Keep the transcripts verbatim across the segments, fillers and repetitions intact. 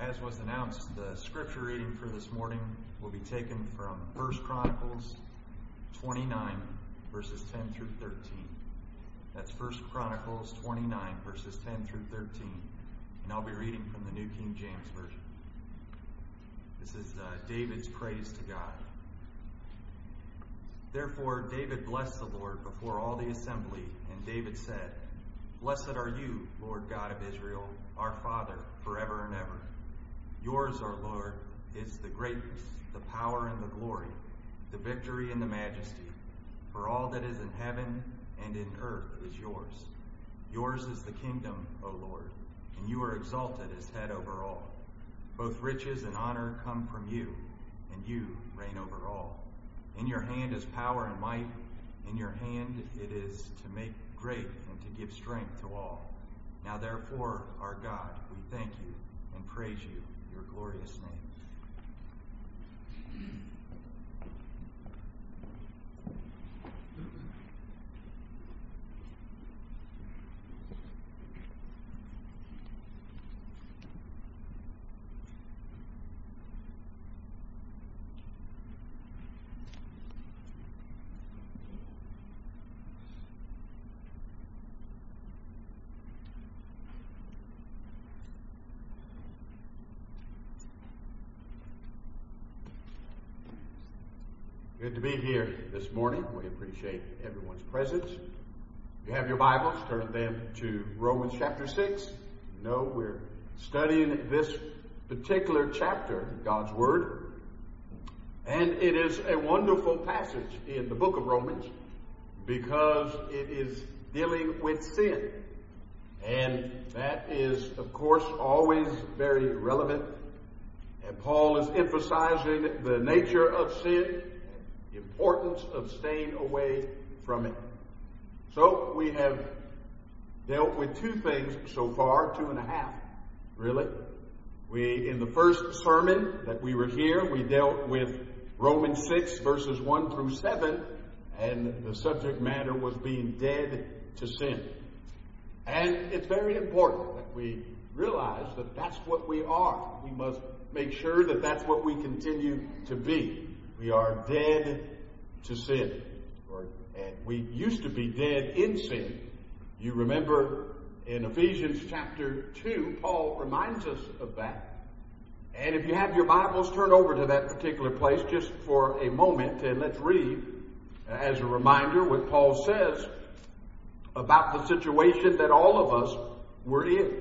As was announced, the scripture reading for this morning will be taken from First Chronicles twenty-nine, verses ten through thirteen. That's First Chronicles twenty-nine, verses ten through thirteen. And I'll be reading from the New King James Version. This is uh, David's praise to God. Therefore David blessed the Lord before all the assembly, and David said, Blessed are you, Lord God of Israel, our Father, forever and ever. Yours, our Lord, is the greatness, the power and the glory, the victory and the majesty. For all that is in heaven and in earth is yours. Yours is the kingdom, O Lord, and you are exalted as head over all. Both riches and honor come from you, and you reign over all. In your hand is power and might. In your hand it is to make great and to give strength to all. Now therefore, our God, we thank you and praise you, your glorious name. Good to be here this morning. We appreciate everyone's presence. If you have your Bibles, turn them to Romans chapter six. You know, we're studying this particular chapter, God's Word. And it is a wonderful passage in the book of Romans because it is dealing with sin. And that is, of course, always very relevant. And Paul is emphasizing the nature of sin, the importance of staying away from it. So we have dealt with two things so far, two and a half, really. We, in the first sermon that we were here, we dealt with Romans six, verses one through seven, and the subject matter was being dead to sin. And it's very important that we realize that that's what we are. We must make sure that that's what we continue to be. We are dead to sin. Or, and we used to be dead in sin. You remember in Ephesians chapter two, Paul reminds us of that. And if you have your Bibles, turn over to that particular place just for a moment and let's read as a reminder what Paul says about the situation that all of us were in.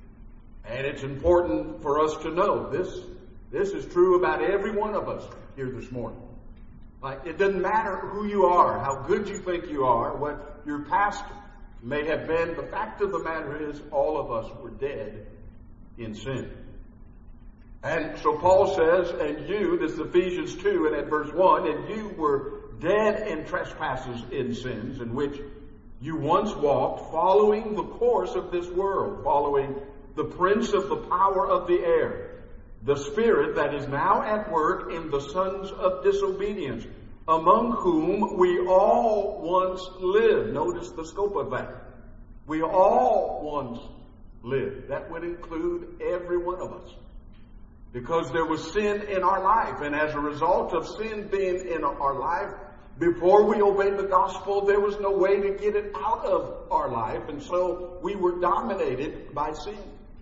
And it's important for us to know this, this is true about every one of us here this morning. Like, it doesn't matter who you are, how good you think you are, what your past may have been. The fact of the matter is all of us were dead in sin. And so Paul says, and you, this is Ephesians two and at verse one, and you were dead in trespasses in sins in which you once walked, following the course of this world, following the prince of the power of the air, the spirit that is now at work in the sons of disobedience, among whom we all once lived. Notice the scope of that. We all once lived. That would include every one of us. Because there was sin in our life. And as a result of sin being in our life, before we obeyed the gospel, there was no way to get it out of our life. And so we were dominated by sin.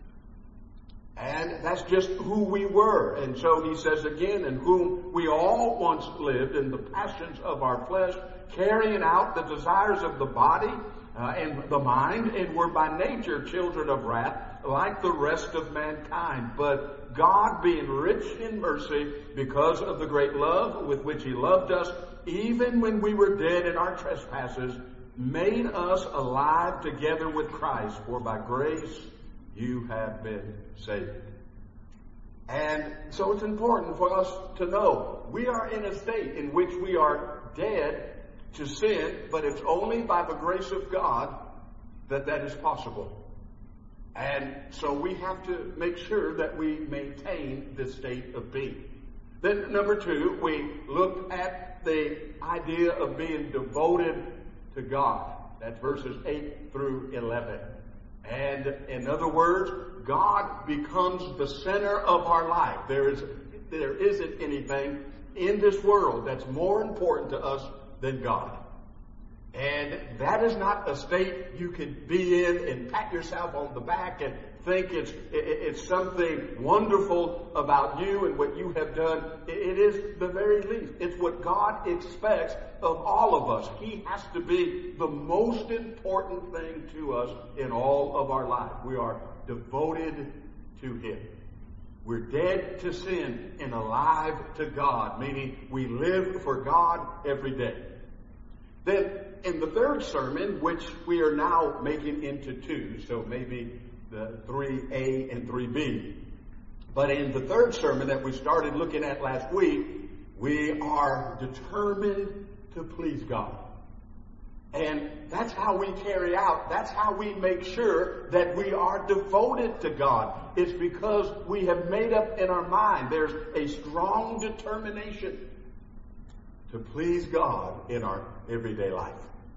And that's just who we were. And so he says again, in whom we all once lived in the passions of our flesh, carrying out the desires of the body uh, and the mind, and were by nature children of wrath, like the rest of mankind. But God, being rich in mercy, because of the great love with which he loved us, even when we were dead in our trespasses, made us alive together with Christ. For by grace you have been saved. And so it's important for us to know we are in a state in which we are dead to sin, but it's only by the grace of God that that is possible. And so we have to make sure that we maintain this state of being. Then number two, we looked at the idea of being devoted to God. That's verses eight through eleven. And in other words, God becomes the center of our life. There is, there isn't anything in this world that's more important to us than God. And that is not a state you could be in and pat yourself on the back and think it's it's something wonderful about you and what you have done. It is the very least. It's what God expects of all of us. He has to be the most important thing to us in all of our life. We are devoted to Him. We're dead to sin and alive to God, meaning we live for God every day. Then in the third sermon, which we are now making into two, so maybe the three A and three B. But in the third sermon that we started looking at last week, we are determined to please God. And that's how we carry out, that's how we make sure that we are devoted to God. It's because we have made up in our mind, there's a strong determination to please God in our everyday life.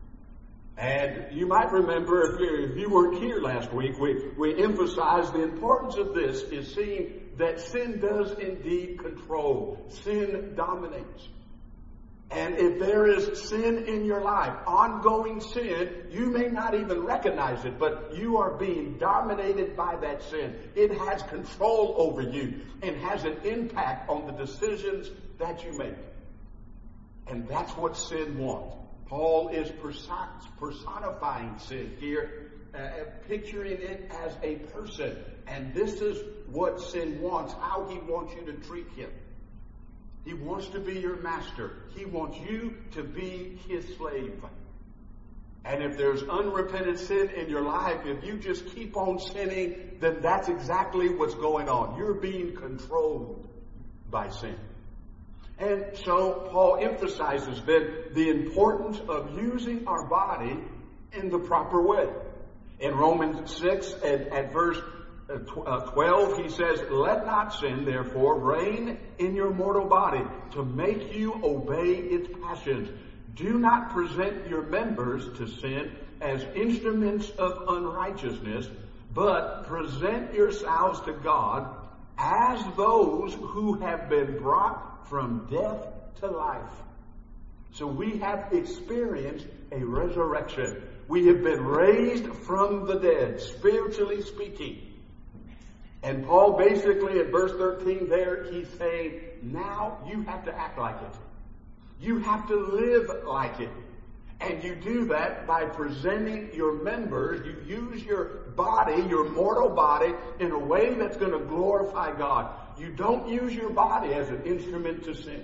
And you might remember, if you, if you weren't here last week, we, we emphasized the importance of this is seeing that sin does indeed control. Sin dominates. And if there is sin in your life, ongoing sin, you may not even recognize it, but you are being dominated by that sin. It has control over you and has an impact on the decisions that you make. And that's what sin wants. Paul is personifying sin here, uh, picturing it as a person. And this is what sin wants, how he wants you to treat him. He wants to be your master. He wants you to be his slave. And if there's unrepented sin in your life, if you just keep on sinning, then that's exactly what's going on. You're being controlled by sin. And so Paul emphasizes then the importance of using our body in the proper way. In Romans six and at verse twelve, he says, "Let not sin, therefore, reign in your mortal body to make you obey its passions. Do not present your members to sin as instruments of unrighteousness, but present yourselves to God as those who have been brought from death to life." So we have experienced a resurrection. We have been raised from the dead, spiritually speaking. And Paul basically at verse thirteen there, he's saying, now you have to act like it. You have to live like it. And you do that by presenting your members. You use your body, your mortal body, in a way that's going to glorify God. You don't use your body as an instrument to sin.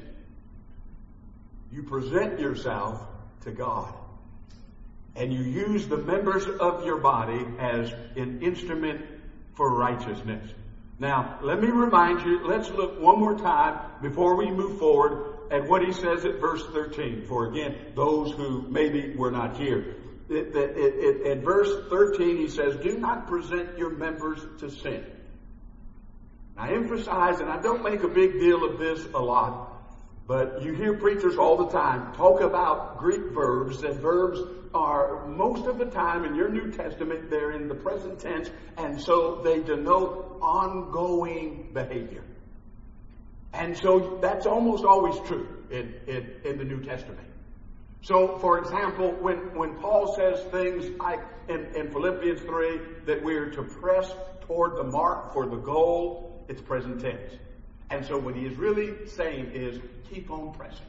You present yourself to God. And you use the members of your body as an instrument for righteousness. Now, let me remind you, let's look one more time before we move forward at what he says at verse thirteen. For again, those who maybe were not here. It, it, it, at verse thirteen, he says, "Do not present your members to sin." I emphasize, and I don't make a big deal of this a lot, but you hear preachers all the time talk about Greek verbs, and verbs are most of the time in your New Testament, they're in the present tense, and so they denote ongoing behavior. And so that's almost always true in, in, in the New Testament. So, for example, when, when Paul says things like in, in Philippians three that we're to press toward the mark for the goal, it's present tense. And so what he is really saying is keep on pressing.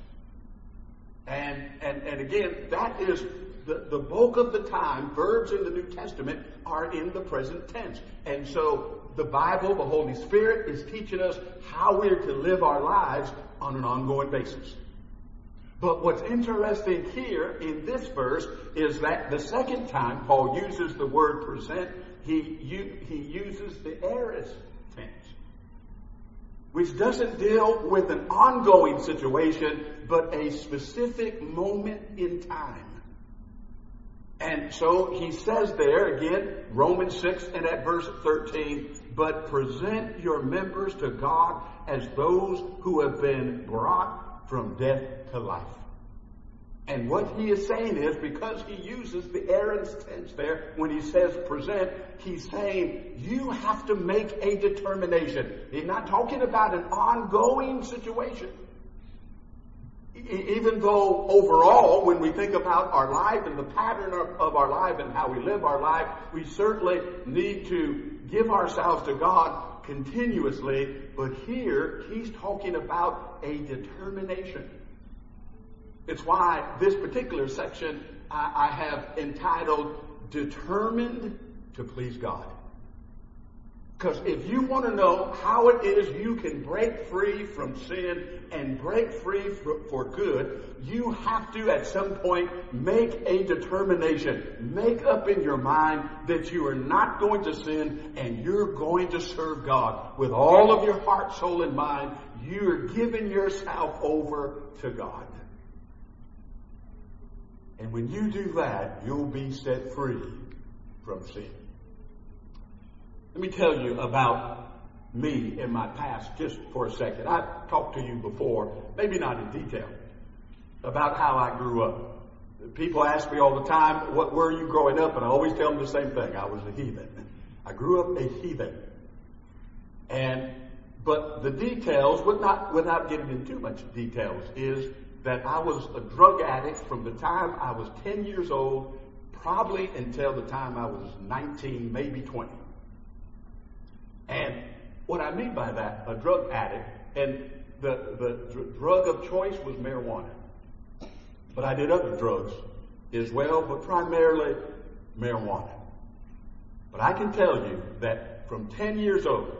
And, and, and again, that is the, the bulk of the time, verbs in the New Testament are in the present tense. And so the Bible, the Holy Spirit, is teaching us how we're to live our lives on an ongoing basis. But what's interesting here in this verse is that the second time Paul uses the word present, he, he uses the aorist tense, which doesn't deal with an ongoing situation, but a specific moment in time. And so he says there, again, Romans six and at verse thirteen, "But present your members to God as those who have been brought from death to life." And what he is saying is, because he uses the aorist tense there when he says present, he's saying you have to make a determination. He's not talking about an ongoing situation. E- even though overall, when we think about our life and the pattern of, of our life and how we live our life, we certainly need to give ourselves to God continuously. But here, he's talking about a determination. It's why this particular section I, I have entitled, Determined to Please God. Because if you want to know how it is you can break free from sin and break free for, for good, you have to at some point make a determination. Make up in your mind that you are not going to sin and you're going to serve God with all of your heart, soul, and mind. You're giving yourself over to God. And when you do that, you'll be set free from sin. Let me tell you about me in my past just for a second. I've talked to you before, maybe not in detail, about how I grew up. People ask me all the time, what were you growing up? And I always tell them the same thing. I was a heathen. I grew up a heathen. And, but the details, with not, without getting into too much details, is that I was a drug addict from the time I was ten years old, probably until the time I was nineteen, maybe twenty. And what I mean by that, a drug addict, and the, the dr- drug of choice was marijuana. But I did other drugs as well, but primarily marijuana. But I can tell you that from ten years old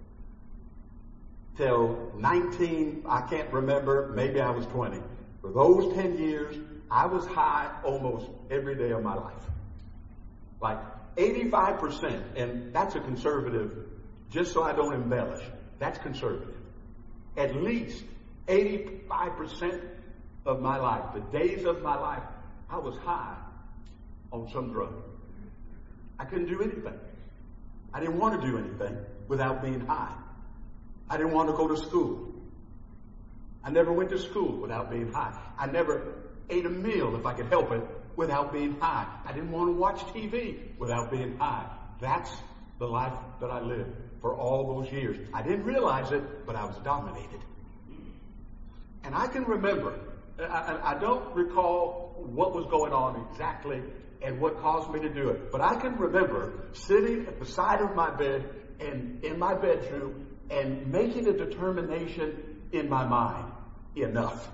till nineteen, I can't remember, maybe I was twenty. For those ten years, I was high almost every day of my life. Like eighty-five percent, and that's a conservative, just so I don't embellish, that's conservative. At least eighty-five percent of my life, the days of my life, I was high on some drug. I couldn't do anything. I didn't want to do anything without being high. I didn't want to go to school. I never went to school without being high. I never ate a meal, if I could help it, without being high. I didn't want to watch T V without being high. That's the life that I lived for all those years. I didn't realize it, but I was dominated. And I can remember, I, I don't recall what was going on exactly and what caused me to do it, but I can remember sitting at the side of my bed and in my bedroom and making a determination in my mind. Enough.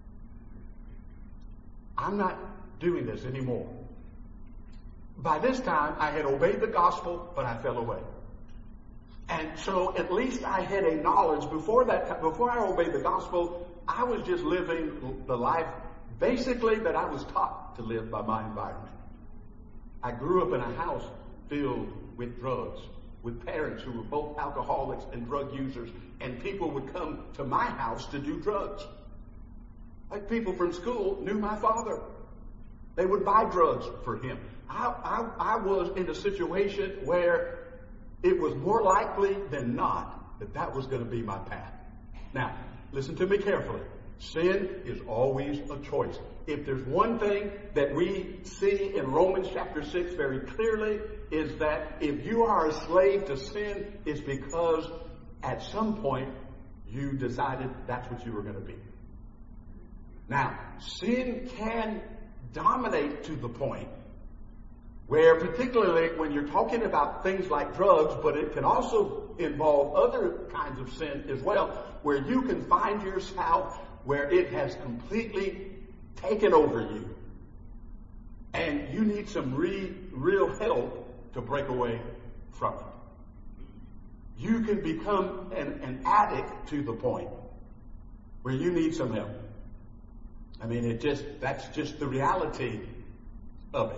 I'm not doing this anymore. By this time, I had obeyed the gospel, but I fell away. And so at least I had a knowledge before that, before I obeyed the gospel, I was just living the life basically that I was taught to live by my environment. I grew up in a house filled with drugs, with parents who were both alcoholics and drug users, and people would come to my house to do drugs. Like people from school knew my father. They would buy drugs for him. I, I, I was in a situation where it was more likely than not that that was going to be my path. Now, listen to me carefully. Sin is always a choice. If there's one thing that we see in Romans chapter six very clearly, is that if you are a slave to sin, it's because at some point you decided that's what you were going to be. Now, sin can dominate to the point where, particularly when you're talking about things like drugs, but it can also involve other kinds of sin as well, where you can find yourself where it has completely taken over you. And you need some re, real help to break away from it. You can become an, an addict to the point where you need some help. I mean, it just, that's just the reality of it.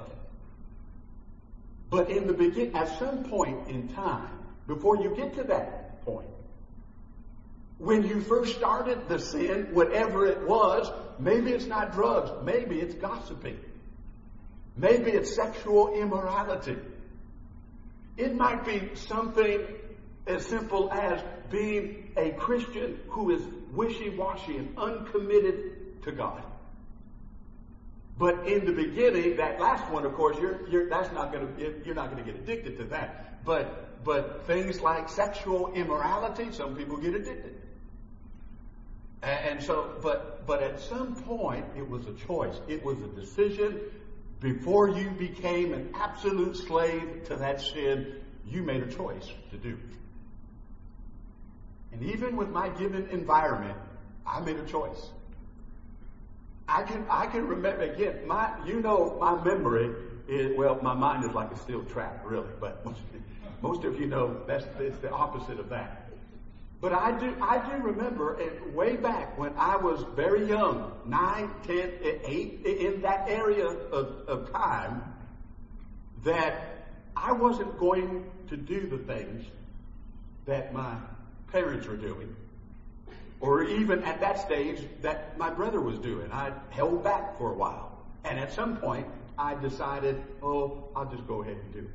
But in the begin, at some point in time, before you get to that point, when you first started the sin, whatever it was, maybe it's not drugs, maybe it's gossiping, maybe it's sexual immorality. It might be something as simple as being a Christian who is wishy-washy and uncommitted to God. But in the beginning, that last one, of course, you're, you're, that's not going to, you're not going to get addicted to that. But, but things like sexual immorality, some people get addicted. And, and so, but, but at some point, it was a choice. It was a decision. Before you became an absolute slave to that sin, you made a choice to do it. And even with my given environment, I made a choice. I can, I can remember, again, my, you know, my memory is, well, my mind is like a steel trap, really, but most, most of you know that's, it's the opposite of that. But I do, I do remember it way back when I was very young, nine, ten, eight, in that area of, of time, that I wasn't going to do the things that my parents were doing. Or even at that stage that my brother was doing. I held back for a while. And at some point, I decided, oh, I'll just go ahead and do it.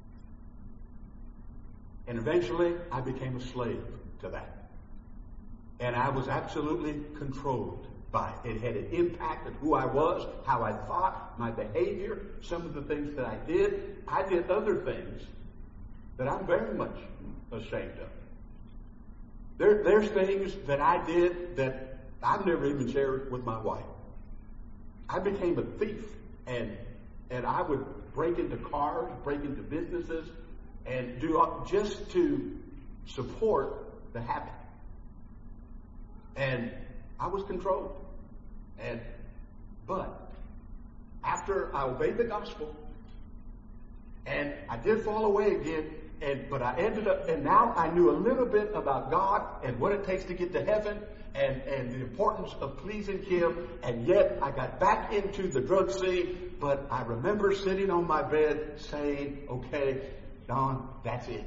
And eventually, I became a slave to that. And I was absolutely controlled by it. It had an impact on who I was, how I thought, my behavior, some of the things that I did. I did other things that I'm very much ashamed of. There, there's things that I did that I've never even shared with my wife. I became a thief, and and I would break into cars, break into businesses, and do just to support the habit. And I was controlled. And but after I obeyed the gospel, and I did fall away again. And, but I ended up, and now I knew a little bit about God and what it takes to get to heaven and, and the importance of pleasing Him. And yet I got back into the drug scene, but I remember sitting on my bed saying, okay, Don, that's it.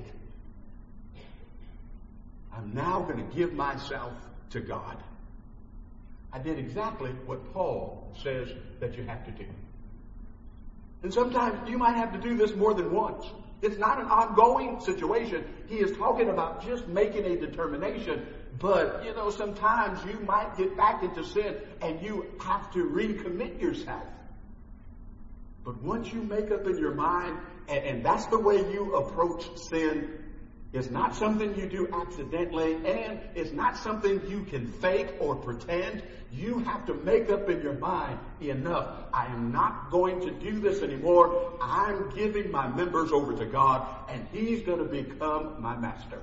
I'm now going to give myself to God. I did exactly what Paul says that you have to do. And sometimes you might have to do this more than once. It's not an ongoing situation. He is talking about just making a determination. But, you know, sometimes you might get back into sin and you have to recommit yourself. But once you make up in your mind, and, and that's the way you approach sin, it's not something you do accidentally, and it's not something you can fake or pretend. You have to make up in your mind, enough. I am not going to do this anymore. I'm giving my members over to God, and He's going to become my master.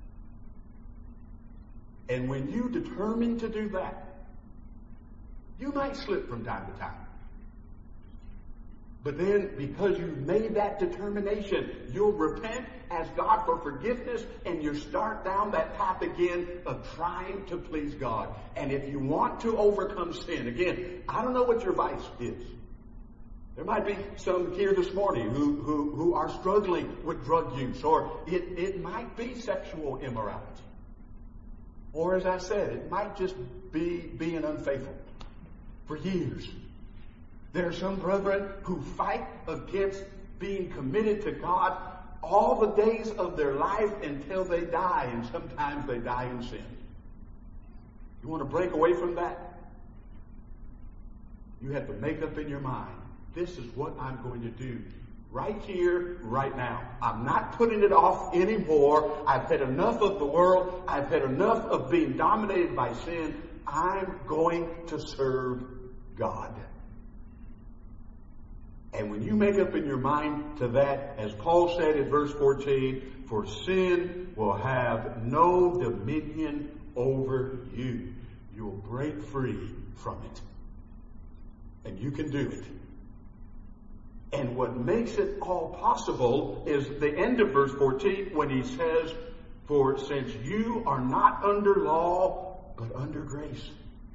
And when you determine to do that, you might slip from time to time. But then, because you've made that determination, you'll repent, ask God for forgiveness, and you start down that path again of trying to please God. And if you want to overcome sin, again, I don't know what your vice is. There might be some here this morning who, who, who are struggling with drug use, or it, it might be sexual immorality. Or as I said, it might just be being unfaithful for years. There are some brethren who fight against being committed to God all the days of their life until they die, and sometimes they die in sin. You want to break away from that? You have to make up in your mind, this is what I'm going to do right here, right now. I'm not putting it off anymore. I've had enough of the world. I've had enough of being dominated by sin. I'm going to serve God. And when you make up in your mind to that, as Paul said in verse fourteen, for sin will have no dominion over you. You will break free from it. And you can do it. And what makes it all possible is the end of verse fourteen when he says, for since you are not under law, but under grace.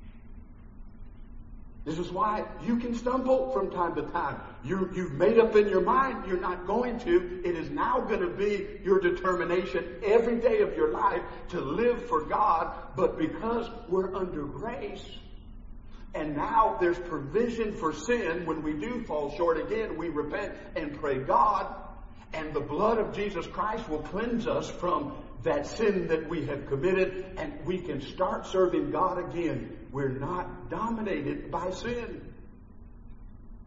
This is why you can stumble from time to time. You, you've made up in your mind you're not going to. It is now going to be your determination every day of your life to live for God. But because we're under grace, and now there's provision for sin, when we do fall short again, we repent and pray God, and the blood of Jesus Christ will cleanse us from that sin that we have committed, and we can start serving God again. We're not dominated by sin.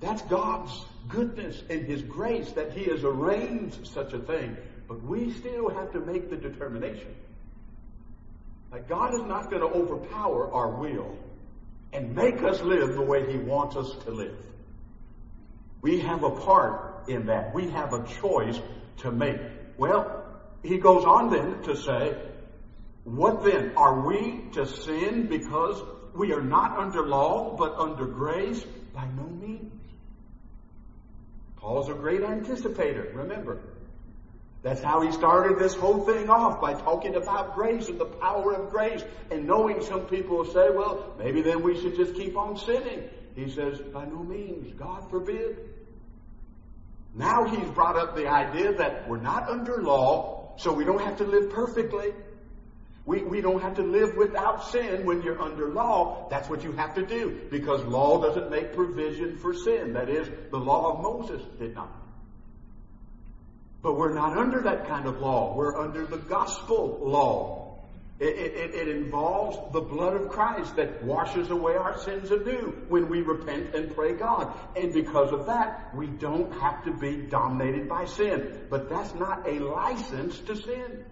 That's God's goodness and His grace that He has arranged such a thing. But we still have to make the determination. Like, God is not going to overpower our will and make us live the way He wants us to live. We have a part in that. We have a choice to make. Well, he goes on then to say, what then? Are we to sin because we are not under law but under grace? By no means. Paul's a great anticipator, remember. That's how he started this whole thing off, by talking about grace and the power of grace, and knowing some people will say, well, maybe then we should just keep on sinning. He says, by no means, God forbid. Now he's brought up the idea that we're not under law, so we don't have to live perfectly. We, we don't have to live without sin when you're under law. That's what you have to do, because law doesn't make provision for sin. That is, the law of Moses did not. But we're not under that kind of law. We're under the gospel law. It, it, it involves the blood of Christ that washes away our sins anew when we repent and pray God. And because of that, we don't have to be dominated by sin. But that's not a license to sin.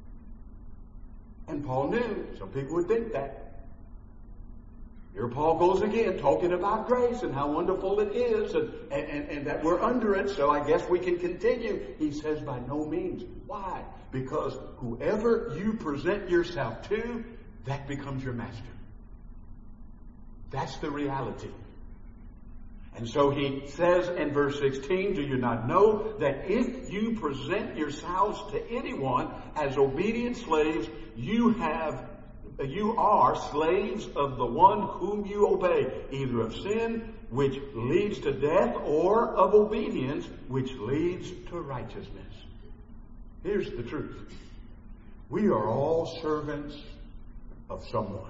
And Paul knew some people would think that. Here Paul goes again talking about grace and how wonderful it is, and, and, and that we're under it, so I guess we can continue. He says by no means. Why? Because whoever you present yourself to, that becomes your master. That's the reality. And so he says in verse sixteen, do you not know that if you present yourselves to anyone as obedient slaves, you have You are slaves of the one whom you obey, either of sin, which leads to death, or of obedience, which leads to righteousness. Here's the truth. We are all servants of someone.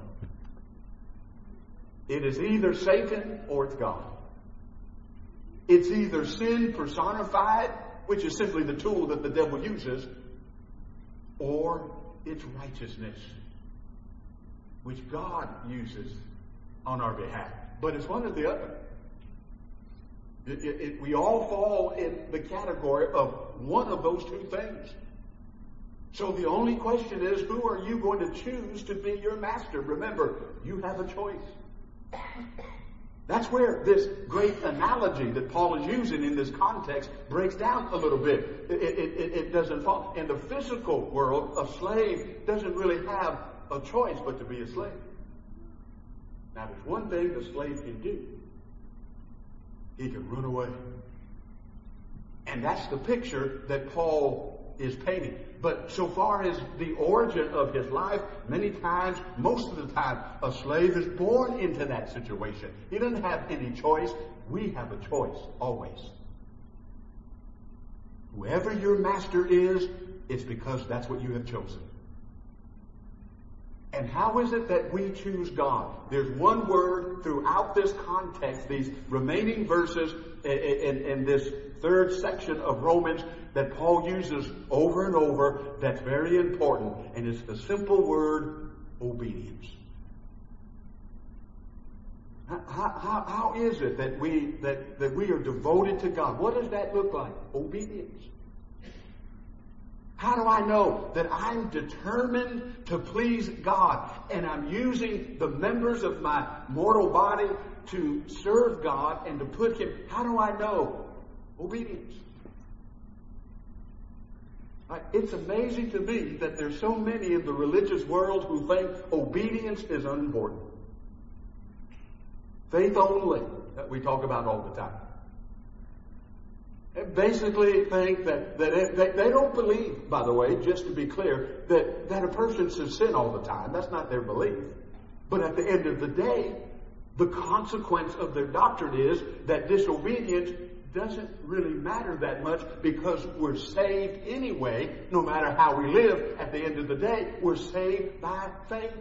It is either Satan or it's God. It's either sin personified, which is simply the tool that the devil uses, or it's righteousness, which God uses on our behalf. But it's one or the other. It, it, it, we all fall in the category of one of those two things. So the only question is, who are you going to choose to be your master? Remember, you have a choice. That's where this great analogy that Paul is using in this context breaks down a little bit. It, it, it, it doesn't fall. In the physical world, a slave doesn't really have a choice but to be a slave. Now, there's one thing the slave can do. He can run away. And that's the picture that Paul is painting. But so far as the origin of his life, many times, most of the time, a slave is born into that situation. He doesn't have any choice. We have a choice, always. Whoever your master is, it's because that's what you have chosen. And how is it that we choose God? There's one word throughout this context, these remaining verses in, in, in this third section of Romans that Paul uses over and over that's very important. And it's the simple word, obedience. How, how, how is it that we, that, that we are devoted to God? What does that look like? Obedience. How do I know that I'm determined to please God and I'm using the members of my mortal body to serve God and to put Him? How do I know? Obedience. It's amazing to me that there's so many in the religious world who think obedience is unimportant. Faith only, that we talk about all the time. And basically think that, that it, they, they don't believe, by the way, just to be clear, that, that a person should sin all the time. That's not their belief. But at the end of the day, the consequence of their doctrine is that disobedience doesn't really matter that much because we're saved anyway. No matter how we live, at the end of the day, we're saved by faith.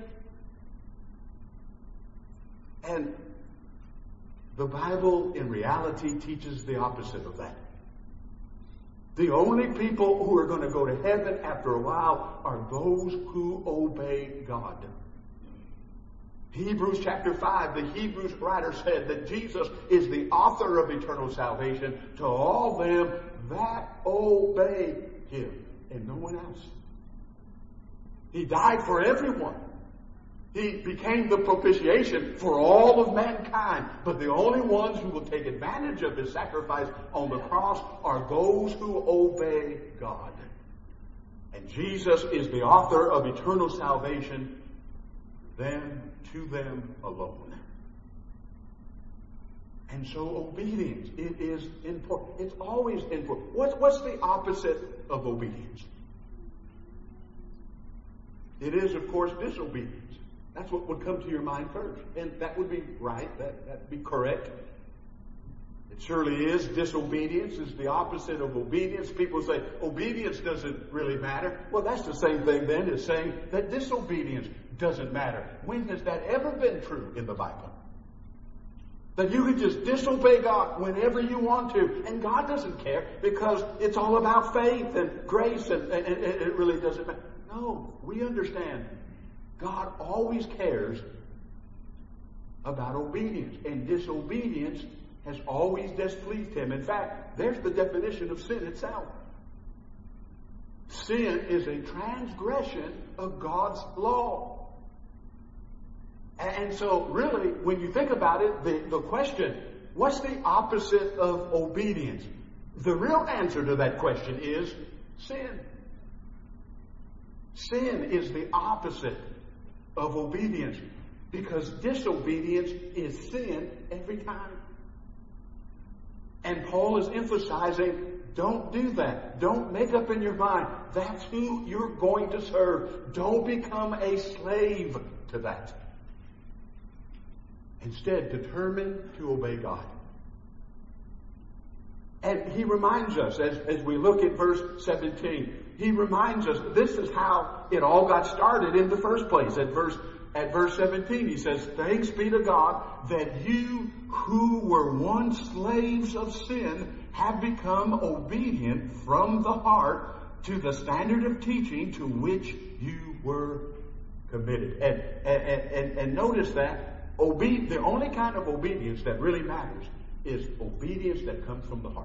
And the Bible, in reality, teaches the opposite of that. The only people who are going to go to heaven after a while are those who obey God. Hebrews chapter five, the Hebrews writer said that Jesus is the author of eternal salvation to all them that obey him and no one else. He died for everyone. He became the propitiation for all of mankind. But the only ones who will take advantage of his sacrifice on the cross are those who obey God. And Jesus is the author of eternal salvation, then to them alone. And so obedience, it is important. It's always important. What's, what's the opposite of obedience? It is, of course, disobedience. That's what would come to your mind first. And that would be right. That would be correct. It surely is. Disobedience is the opposite of obedience. People say obedience doesn't really matter. Well, that's the same thing then as saying that disobedience doesn't matter. When has that ever been true in the Bible? That you can just disobey God whenever you want to. And God doesn't care because it's all about faith and grace and, and, and it really doesn't matter. No, we understand. God always cares about obedience. And disobedience has always displeased him. In fact, there's the definition of sin itself. Sin is a transgression of God's law. And so, really, when you think about it, the, the question, what's the opposite of obedience? The real answer to that question is sin. Sin is the opposite of obedience because disobedience is sin every time. And Paul is emphasizing, don't do that. Don't make up in your mind that's who you're going to serve. Don't become a slave to that. Instead, determine to obey God. And he reminds us, as, as we look at verse seventeen, he reminds us this is how it all got started in the first place. At verse, at verse seventeen, he says, thanks be to God that you who were once slaves of sin have become obedient from the heart to the standard of teaching to which you were committed. And, and, and, and notice that Obe- the only kind of obedience that really matters is obedience that comes from the heart.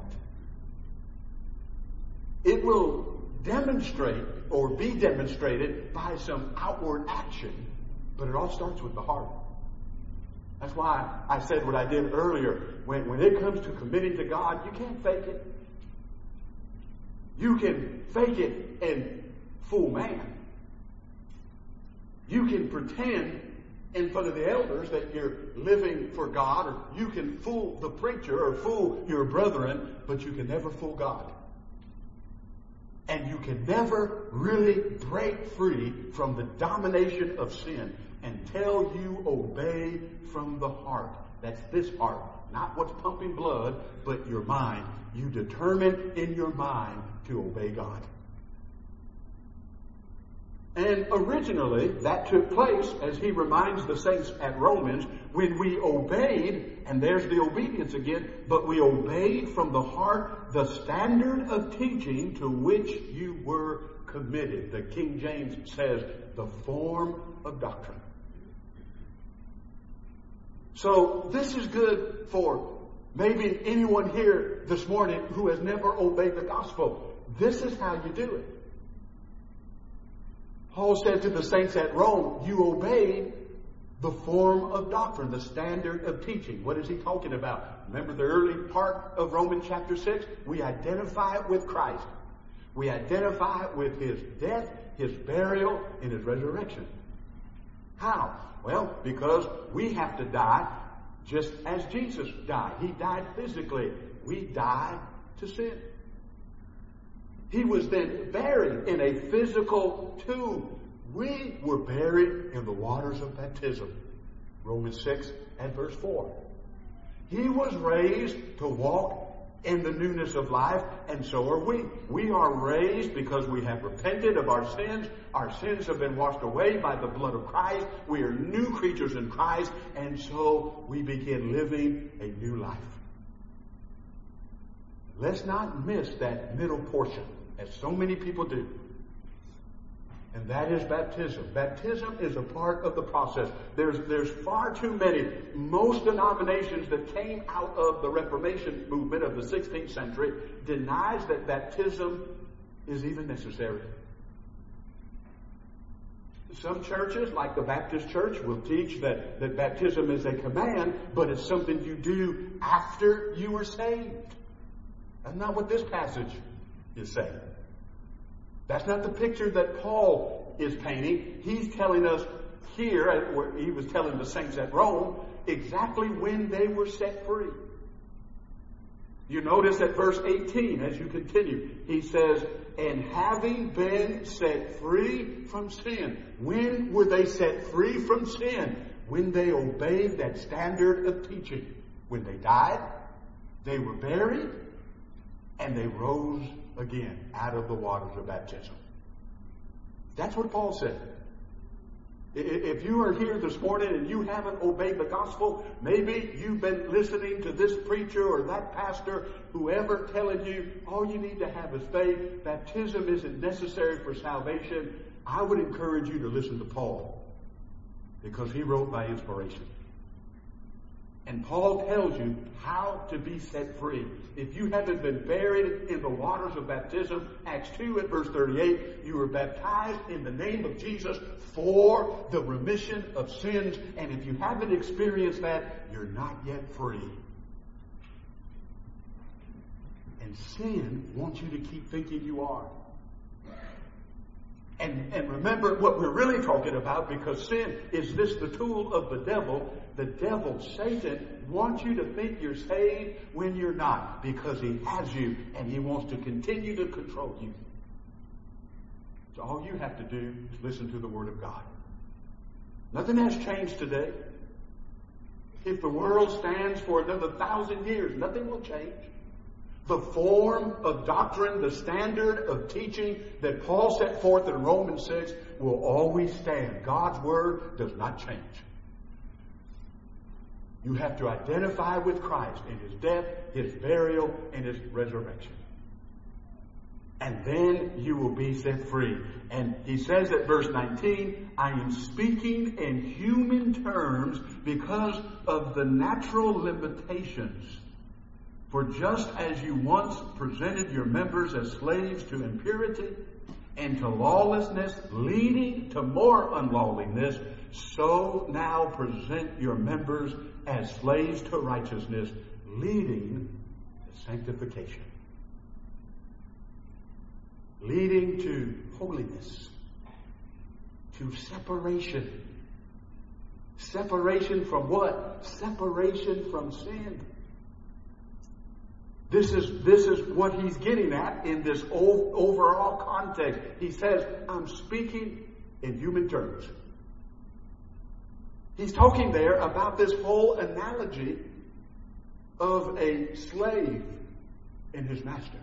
It will demonstrate or be demonstrated by some outward action, but it all starts with the heart. That's why I said what I did earlier. When, when it comes to committing to God, you can't fake it. You can fake it and fool man. You can pretend in front of the elders that you're living for God, or you can fool the preacher or fool your brethren, but you can never fool God. And you can never really break free from the domination of sin until you obey from the heart. That's this heart, not what's pumping blood, but your mind. You determine in your mind to obey God. And originally, that took place, as he reminds the saints at Romans, when we obeyed, and there's the obedience again, but we obeyed from the heart the standard of teaching to which you were committed. The King James says, the form of doctrine. So this is good for maybe anyone here this morning who has never obeyed the gospel. This is how you do it. Paul said to the saints at Rome, you obeyed the form of doctrine, the standard of teaching. What is he talking about? Remember the early part of Romans chapter six? We identify it with Christ. We identify it with his death, his burial, and his resurrection. How? Well, because we have to die just as Jesus died. He died physically. We die to sin. He was then buried in a physical tomb. We were buried in the waters of baptism. Romans six and verse four. He was raised to walk in the newness of life, and so are we. We are raised because we have repented of our sins. Our sins have been washed away by the blood of Christ. We are new creatures in Christ, and so we begin living a new life. Let's not miss that middle portion, as so many people do. And that is baptism. Baptism is a part of the process. There's, there's far too many. Most denominations that came out of the Reformation movement of the sixteenth century denies that baptism is even necessary. Some churches, like the Baptist Church, will teach that, that baptism is a command, but it's something you do after you are saved. That's not what this passage is saying. That's not the picture that Paul is painting. He's telling us here, where he was telling the saints at Rome, exactly when they were set free. You notice at verse eighteen, as you continue, he says, and having been set free from sin. When were they set free from sin? When they obeyed that standard of teaching. When they died, they were buried, and they rose again out of the waters of baptism. That's what Paul said. If you are here this morning and you haven't obeyed the gospel, maybe you've been listening to this preacher or that pastor, whoever telling you all you need to have is faith, baptism isn't necessary for salvation. I would encourage you to listen to Paul, because he wrote by inspiration. And Paul tells you how to be set free. If you haven't been buried in the waters of baptism, Acts two at verse thirty-eight, you were baptized in the name of Jesus for the remission of sins. And if you haven't experienced that, you're not yet free. And sin wants you to keep thinking you are. And, and remember what we're really talking about, because sin is this the tool of the devil. The devil, Satan, wants you to think you're saved when you're not, because he has you and he wants to continue to control you. So all you have to do is listen to the Word of God. Nothing has changed today. If the world stands for another thousand years, nothing will change. The form of doctrine, the standard of teaching that Paul set forth in Romans six will always stand. God's Word does not change. You have to identify with Christ in His death, His burial, and His resurrection. And then you will be set free. And he says at verse nineteen, I am speaking in human terms because of the natural limitations. For just as you once presented your members as slaves to impurity and to lawlessness, leading to more unlawliness, so now present your members as slaves to righteousness, leading to sanctification. Leading to holiness, to separation. Separation from what? Separation from sin. This is, this is what he's getting at in this o- overall context. He says, I'm speaking in human terms. He's talking there about this whole analogy of a slave and his master.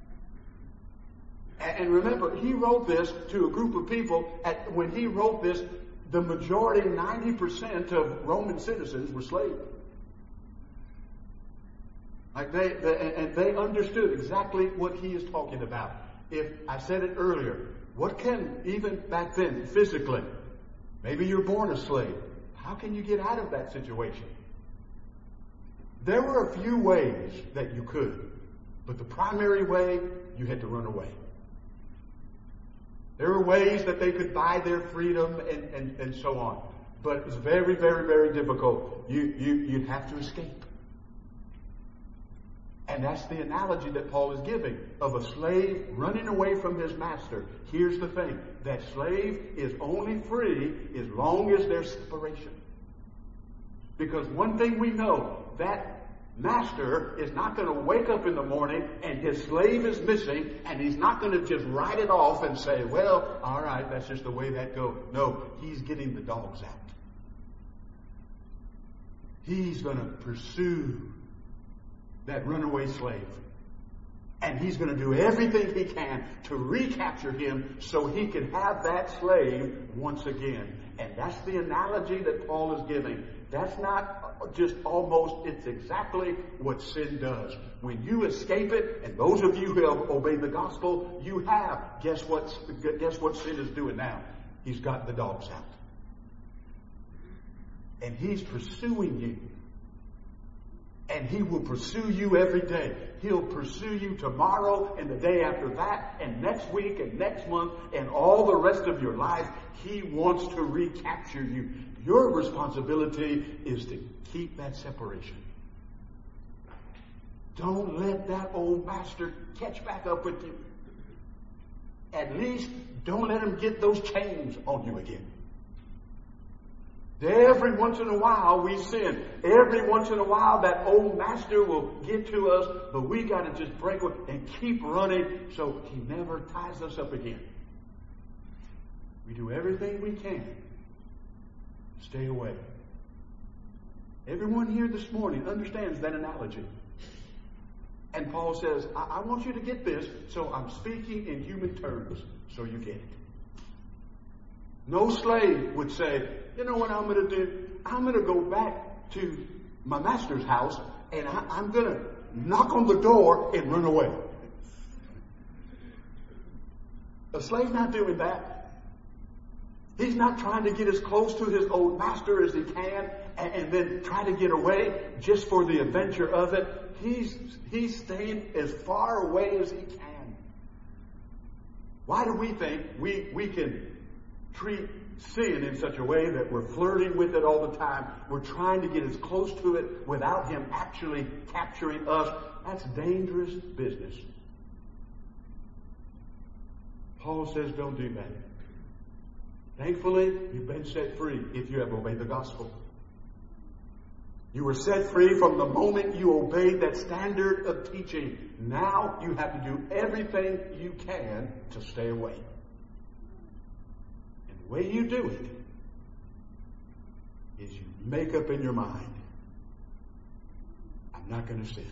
And remember, he wrote this to a group of people. At, when he wrote this, the majority, ninety percent of Roman citizens were slaves. Like they, they, and they understood exactly what he is talking about. If I said it earlier, what can, even back then, physically, maybe you're born a slave. How can you get out of that situation? There were a few ways that you could, but the primary way, you had to run away. There were ways that they could buy their freedom and, and, and so on. But it was very, very, very difficult. You, you, you'd have to escape. And that's the analogy that Paul is giving of a slave running away from his master. Here's the thing. That slave is only free as long as there's separation. Because one thing we know, that master is not going to wake up in the morning and his slave is missing, and he's not going to just write it off and say, well, all right, that's just the way that goes. No, he's getting the dogs out. He's going to pursue that runaway slave. And he's going to do everything he can to recapture him so he can have that slave once again. And that's the analogy that Paul is giving. That's not just almost, it's exactly what sin does. When you escape it, and those of you who have obeyed the gospel, you have. Guess what, guess what sin is doing now? He's got the dogs out. And he's pursuing you. And he will pursue you every day. He'll pursue you tomorrow and the day after that and next week and next month and all the rest of your life. He wants to recapture you. Your responsibility is to keep that separation. Don't let that old master catch back up with you. At least don't let him get those chains on you again. Every once in a while we sin. Every once in a while that old master will get to us, but we got to just break away and keep running so he never ties us up again. We do everything we can. Stay away. Everyone here this morning understands that analogy. And Paul says, I, I want you to get this, so I'm speaking in human terms so you get it. No slave would say, you know what I'm going to do? I'm going to go back to my master's house and I, I'm going to knock on the door and run away. A slave's not doing that. He's not trying to get as close to his old master as he can and, and then try to get away just for the adventure of it. He's, he's staying as far away as he can. Why do we think we, we can treat sin in such a way that we're flirting with it all the time? We're trying to get as close to it without him actually capturing us. That's dangerous business. Paul says don't do that. Thankfully, you've been set free if you have obeyed the gospel. You were set free from the moment you obeyed that standard of teaching. Now you have to do everything you can to stay away. The way you do it is you make up in your mind, I'm not going to sin.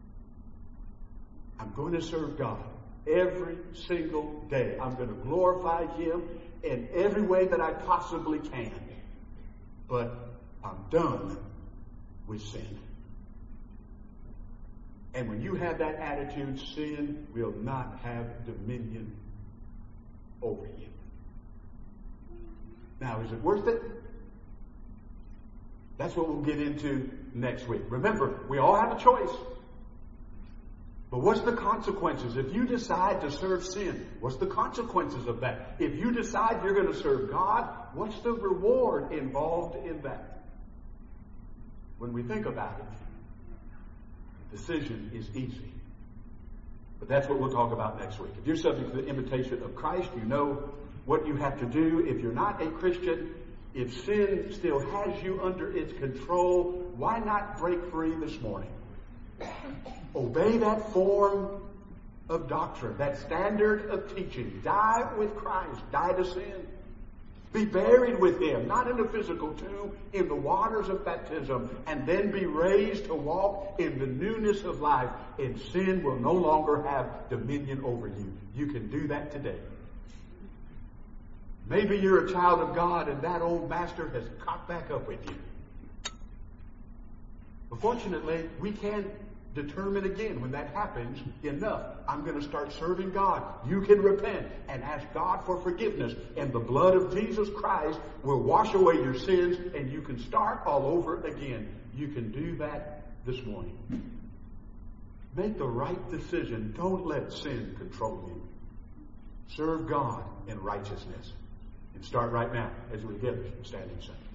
I'm going to serve God every single day. I'm going to glorify him in every way that I possibly can. But I'm done with sin. And when you have that attitude, sin will not have dominion over you. Now, is it worth it? That's what we'll get into next week. Remember, we all have a choice. But what's the consequences? If you decide to serve sin, what's the consequences of that? If you decide you're going to serve God, what's the reward involved in that? When we think about it, the decision is easy. But that's what we'll talk about next week. If you're subject to the invitation of Christ, you know what you have to do. If you're not a Christian, if sin still has you under its control, why not break free this morning? Obey that form of doctrine, that standard of teaching. Die with Christ. Die to sin. Be buried with him, not in a physical tomb, in the waters of baptism, and then be raised to walk in the newness of life. And sin will no longer have dominion over you. You can do that today. Maybe you're a child of God and that old master has caught back up with you. But fortunately, we can determine again when that happens, enough. I'm going to start serving God. You can repent and ask God for forgiveness, and the blood of Jesus Christ will wash away your sins, and you can start all over again. You can do that this morning. Make the right decision. Don't let sin control you. Serve God in righteousness. And start right now as we get standing.